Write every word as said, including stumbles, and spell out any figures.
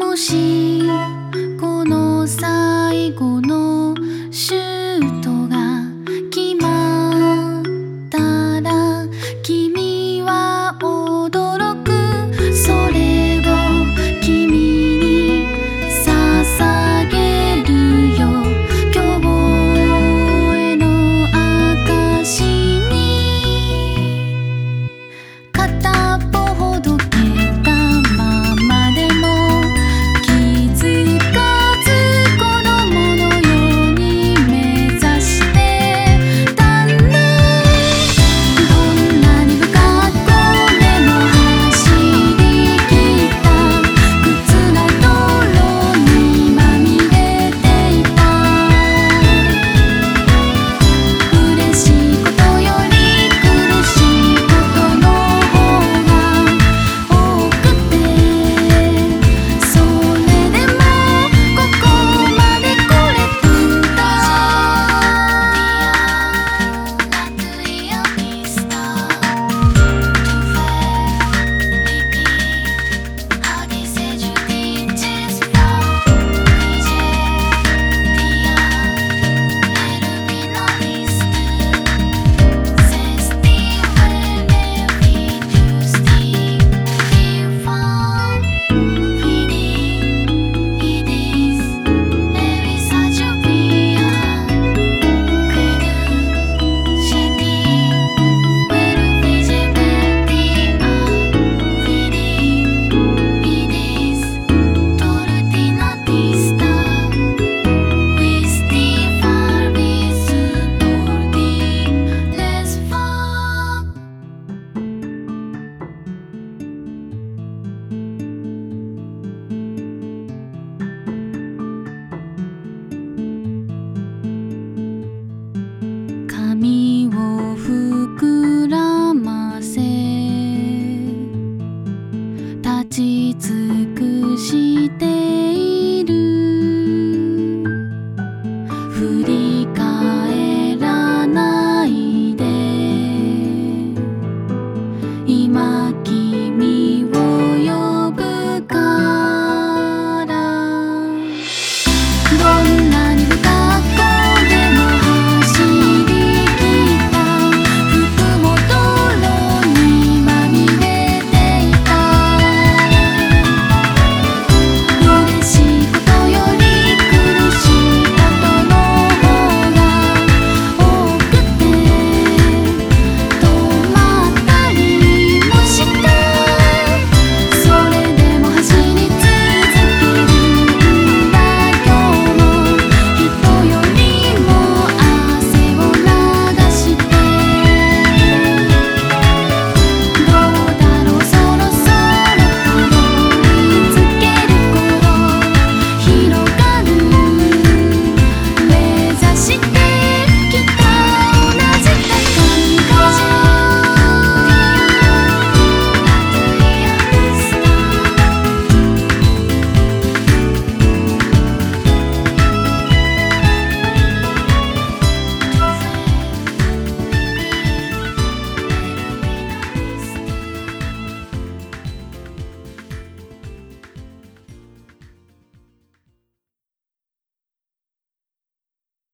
もしこの最後のシュートが決まったら君は驚く。それを君に捧げるよ。今日への証に片っぽほどけたままでも気づかず子供のように目指してたんだ。どんなに不格好でも走り切った。靴が泥にまみれていた。嬉しいことより苦しいことの方が多くて、それでもここまで来れたんだ。髪を膨らませ立ち尽くしている。振り返らないで今君